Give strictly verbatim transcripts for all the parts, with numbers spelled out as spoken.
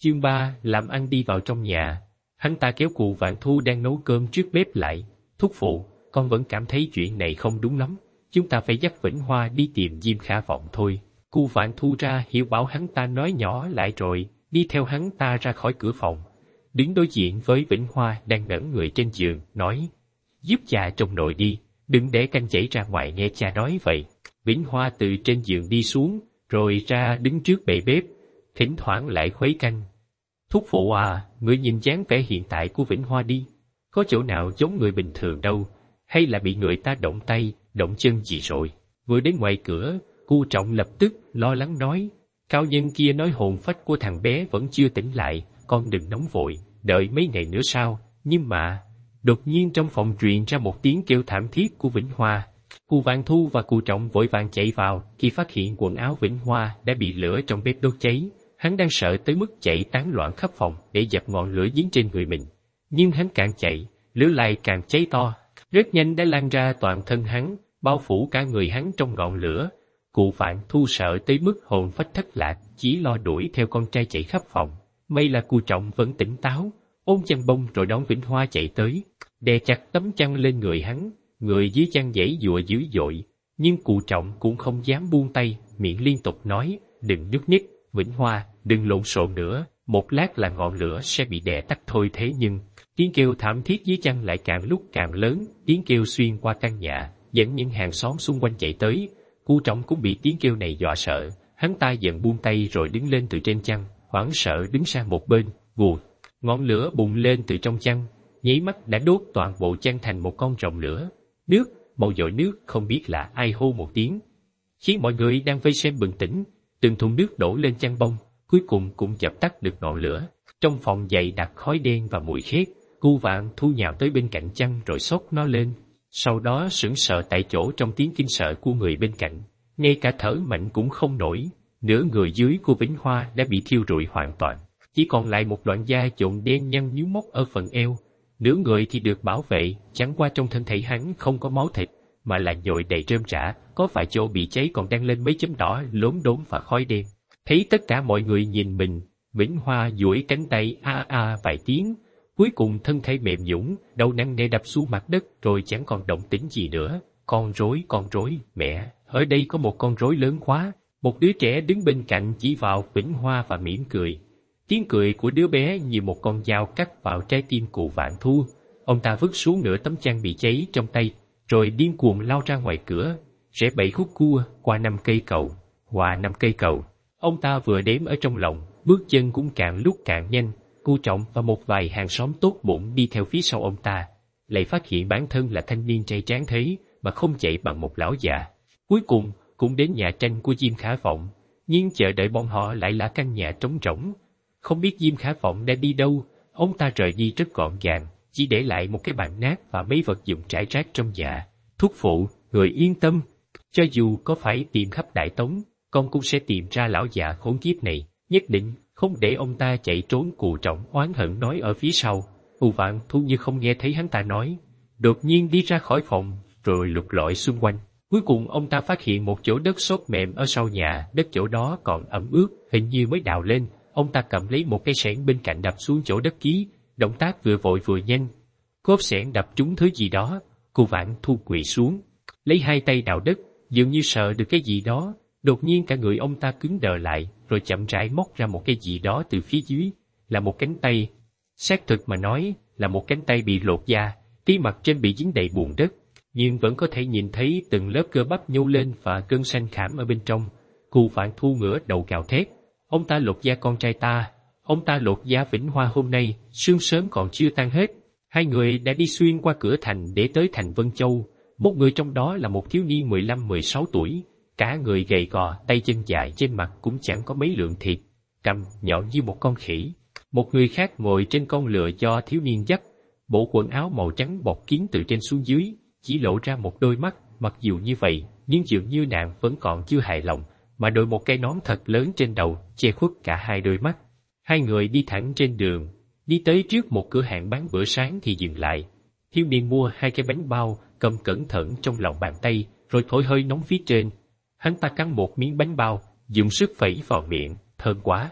Chương ba, làm ăn đi vào trong nhà. Hắn ta kéo Cụ Vạn Thu đang nấu cơm trước bếp lại. Thúc phụ, con vẫn cảm thấy chuyện này không đúng lắm. Chúng ta phải dắt Vĩnh Hoa đi tìm Diêm Khả Vọng thôi. Cụ Vạn Thu ra hiểu bảo hắn ta nói nhỏ lại rồi, đi theo hắn ta ra khỏi cửa phòng. Đứng đối diện với Vĩnh Hoa đang ngẩn người trên giường, nói: giúp cha trông nội đi, đừng để canh chảy ra ngoài nghe cha nói vậy. Vĩnh Hoa từ trên giường đi xuống, rồi ra đứng trước bệ bếp, thỉnh thoảng lại khuấy canh. Thúc phụ à, người nhìn dáng vẻ hiện tại của Vĩnh Hoa đi, có chỗ nào giống người bình thường đâu, hay là bị người ta động tay, động chân gì rồi? Vừa đến ngoài cửa, Cu Trọng lập tức lo lắng nói: cao nhân kia nói hồn phách của thằng bé vẫn chưa tỉnh lại, con đừng nóng vội, đợi mấy ngày nữa sao? Nhưng mà, đột nhiên trong phòng truyền ra một tiếng kêu thảm thiết của Vĩnh Hoa. Cụ Vạn Thu và Cụ Trọng vội vàng chạy vào, khi phát hiện quần áo Vĩnh Hoa đã bị lửa trong bếp đốt cháy. Hắn đang sợ tới mức chạy tán loạn khắp phòng để dập ngọn lửa dính trên người mình. Nhưng hắn càng chạy, lửa lại càng cháy to, rất nhanh đã lan ra toàn thân hắn, bao phủ cả người hắn trong ngọn lửa. Cụ Vạn Thu sợ tới mức hồn phách thất lạc, chỉ lo đuổi theo con trai chạy khắp phòng. May là Cụ Trọng vẫn tỉnh táo, ôm chăn bông rồi đón Vĩnh Hoa chạy tới, đè chặt tấm chăn lên người hắn. Người dưới chăn giãy giụa dữ dội, nhưng Cụ Trọng cũng không dám buông tay, miệng liên tục nói: đừng nhúc nhích, Vĩnh Hoa, đừng lộn xộn nữa, một lát là ngọn lửa sẽ bị đè tắt thôi. Thế nhưng tiếng kêu thảm thiết dưới chăn lại càng lúc càng lớn, tiếng kêu xuyên qua căn nhà, dẫn những hàng xóm xung quanh chạy tới. Cụ Trọng cũng bị tiếng kêu này dọa sợ, hắn ta giận buông tay rồi đứng lên từ trên chăn, hoảng sợ đứng sang một bên. Vù, ngọn lửa bùng lên từ trong chăn, nháy mắt đã đốt toàn bộ chăn thành một con rồng lửa. Nước, màu dội nước không biết là ai hô một tiếng, khiến mọi người đang vây xem bừng tỉnh. Từng thùng nước đổ lên chăn bông, cuối cùng cũng dập tắt được ngọn lửa. Trong phòng dày đặc khói đen và mùi khét. Cu Vạn Thu nhào tới bên cạnh chăn rồi xốc nó lên, sau đó sững sờ tại chỗ trong tiếng kinh sợ của người bên cạnh, ngay cả thở mạnh cũng không nổi. Nửa người dưới của Vĩnh Hoa đã bị thiêu rụi hoàn toàn, chỉ còn lại một đoạn da trộn đen nhăn nhúm mốc ở phần eo. Nửa người thì được bảo vệ, chẳng qua trong thân thể hắn không có máu thịt, mà là nhồi đầy rơm rã, có vài chỗ bị cháy còn đang lên mấy chấm đỏ lốm đốm và khói đen. Thấy tất cả mọi người nhìn mình, Vĩnh Hoa duỗi cánh tay a a vài tiếng, cuối cùng thân thể mềm nhũn, đầu nặng nề đập xuống mặt đất rồi chẳng còn động tĩnh gì nữa. Con rối, con rối, mẹ, ở đây có một con rối lớn quá. Một đứa trẻ đứng bên cạnh chỉ vào Vĩnh Hoa và mỉm cười. Tiếng cười của đứa bé như một con dao cắt vào trái tim Cụ Vạn Thu. Ông ta vứt xuống nửa tấm chăn bị cháy trong tay, rồi điên cuồng lao ra ngoài cửa, rẽ bảy khúc cua, qua năm cây cầu, qua năm cây cầu. Ông ta vừa đếm ở trong lòng, bước chân cũng càng lúc càng nhanh. Cu Trọng và một vài hàng xóm tốt bụng đi theo phía sau ông ta, lại phát hiện bản thân là thanh niên trai tráng thế mà không chạy bằng một lão già. Cuối cùng cũng đến nhà tranh của Diêm Khả Vọng, nhưng chờ đợi bọn họ lại là căn nhà trống rỗng. Không biết Diêm Khả Vọng đã đi đâu. Ông ta rời đi rất gọn gàng, chỉ để lại một cái bàn nát và mấy vật dụng trải rác trong nhà. Thúc phụ, người yên tâm, cho dù có phải tìm khắp Đại Tống, con cũng sẽ tìm ra lão già khốn kiếp này, nhất định không để ông ta chạy trốn. Cụ Trọng oán hận nói ở phía sau. Cụ Vạn Thu như không nghe thấy hắn ta nói, đột nhiên đi ra khỏi phòng, rồi lục lọi xung quanh. Cuối cùng ông ta phát hiện một chỗ đất xốp mềm ở sau nhà, đất chỗ đó còn ẩm ướt, hình như mới đào lên. Ông ta cầm lấy một cây xẻng bên cạnh đập xuống chỗ đất ký, động tác vừa vội vừa nhanh. Cốp xẻng đập trúng thứ gì đó, Cụ Vạn Thu quỳ xuống, lấy hai tay đào đất, dường như sợ được cái gì đó. Đột nhiên cả người ông ta cứng đờ lại, rồi chậm rãi móc ra một cái gì đó từ phía dưới, là một cánh tay. Xác thực mà nói, là một cánh tay bị lột da, tí mặt trên bị dính đầy bùn đất, nhưng vẫn có thể nhìn thấy từng lớp cơ bắp nhô lên và gân xanh khảm ở bên trong. Cụ Vạn Thu ngửa đầu gào thét, ông ta lột da con trai ta, ông ta lột da Vĩnh Hoa hôm nay, sương sớm còn chưa tan hết. Hai người đã đi xuyên qua cửa thành để tới thành Vân Châu. Một người trong đó là một thiếu niên mười lăm mười sáu tuổi, cả người gầy gò, tay chân dài, trên mặt cũng chẳng có mấy lượng thịt, cằm nhọn như một con khỉ. Một người khác ngồi trên con lừa do thiếu niên dắt, bộ quần áo màu trắng bọc kín từ trên xuống dưới, chỉ lộ ra một đôi mắt. Mặc dù như vậy, nhưng dường như nàng vẫn còn chưa hài lòng, mà đội một cái nón thật lớn trên đầu, che khuất cả hai đôi mắt. Hai người đi thẳng trên đường, đi tới trước một cửa hàng bán bữa sáng thì dừng lại. Thiếu niên mua hai cái bánh bao, cầm cẩn thận trong lòng bàn tay, rồi thổi hơi nóng phía trên. Hắn ta cắn một miếng bánh bao, dùng sức phẩy vào miệng, thơm quá.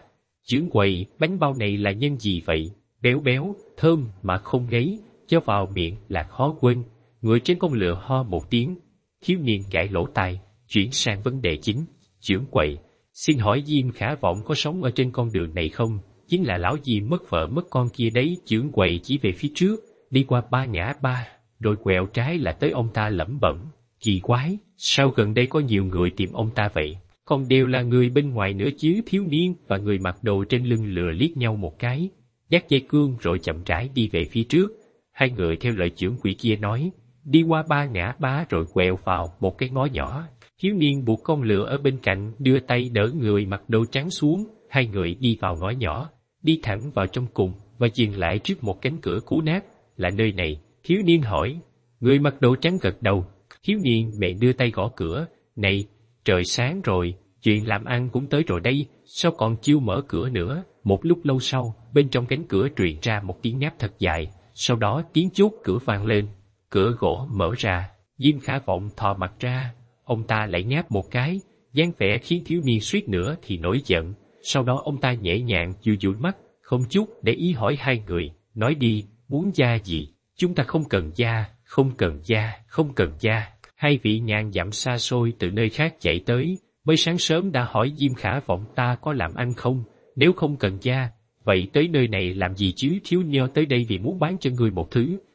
Trưởng quầy, bánh bao này là nhân gì vậy? Béo béo, thơm mà không ngấy, cho vào miệng là khó quên. Người trên con lừa ho một tiếng. Thiếu niên gãi lỗ tai, chuyển sang vấn đề chính. Trưởng quầy, xin hỏi Diêm Khả Vọng có sống ở trên con đường này không? Chính là lão Diêm mất vợ mất con kia đấy. Trưởng quầy chỉ về phía trước, đi qua ba ngã ba, rồi quẹo trái là tới ông ta lẩm bẩm. Kỳ quái, sao gần đây có nhiều người tìm ông ta vậy? Còn đều là người bên ngoài nữa chứ. Thiếu niên và người mặc đồ trên lưng lừa liếc nhau một cái, dắt dây cương rồi chậm rãi đi về phía trước. Hai người theo lời trưởng quỹ kia nói, đi qua ba ngã ba rồi quẹo vào một cái ngõ nhỏ. Thiếu niên buộc con lừa ở bên cạnh, đưa tay đỡ người mặc đồ trắng xuống. Hai người đi vào ngõ nhỏ, đi thẳng vào trong cùng và dừng lại trước một cánh cửa cũ nát. Là nơi này? Thiếu niên hỏi. Người mặc đồ trắng gật đầu. Thiếu niên mẹ đưa tay gõ cửa. Này, trời sáng rồi, chuyện làm ăn cũng tới rồi đây, sao còn chưa mở cửa nữa? Một lúc lâu sau, bên trong cánh cửa truyền ra một tiếng ngáp thật dài, sau đó tiếng chốt cửa vang lên. Cửa gỗ mở ra, Diêm Khả Vọng thò mặt ra, ông ta lại ngáp một cái, dáng vẻ khiến thiếu niên suýt nữa thì nổi giận. Sau đó ông ta nhẹ nhàng dụi dụi mắt, không chút để ý hỏi hai người, nói đi, muốn gia gì? Chúng ta không cần gia, không cần gia, không cần gia. Hai vị ngàn dặm xa xôi từ nơi khác chạy tới, mới sáng sớm đã hỏi Diêm Khả Vọng ta có làm ăn không? Nếu không cần gia, vậy tới nơi này làm gì chứ? Thiếu nho tới đây vì muốn bán cho ngươi một thứ,